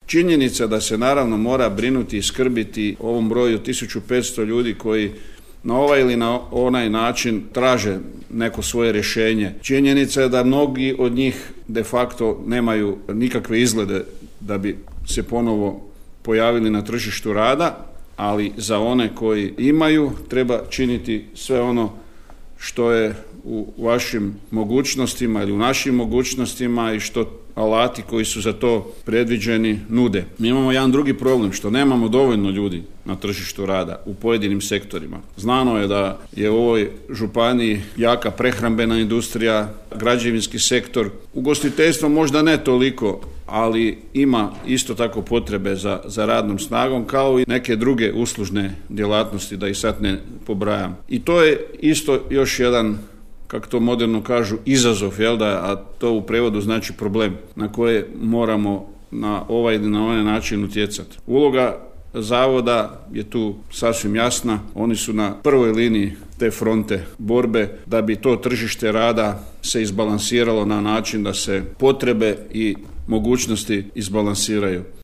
Činjenica da se naravno mora brinuti i skrbiti o ovom broju 1500 ljudi koji na ovaj ili na onaj način traže neko svoje rješenje. Činjenica je da mnogi od njih de facto nemaju nikakve izglede da bi se ponovo pojavili na tržištu rada, ali za one koji imaju treba činiti sve ono što je u vašim mogućnostima ili u našim mogućnostima i što alati koji su za to predviđeni nude. Mi imamo jedan drugi problem, što nemamo dovoljno ljudi na tržištu rada u pojedinim sektorima. Znano je da je u ovoj županiji jaka prehrambena industrija, građevinski sektor, ugostiteljstvo možda ne toliko, ali ima isto tako potrebe za radnom snagom, kao i neke druge uslužne djelatnosti, da ih sad ne pobrajam. I to je isto još jedan, kako to moderno kažu, izazov, a to u prevodu znači problem na koje moramo na ovaj ili na onaj način utjecati. Uloga zavoda je tu sasvim jasna, oni su na prvoj liniji te fronte borbe da bi to tržište rada se izbalansiralo na način da se potrebe i mogućnosti izbalansiraju.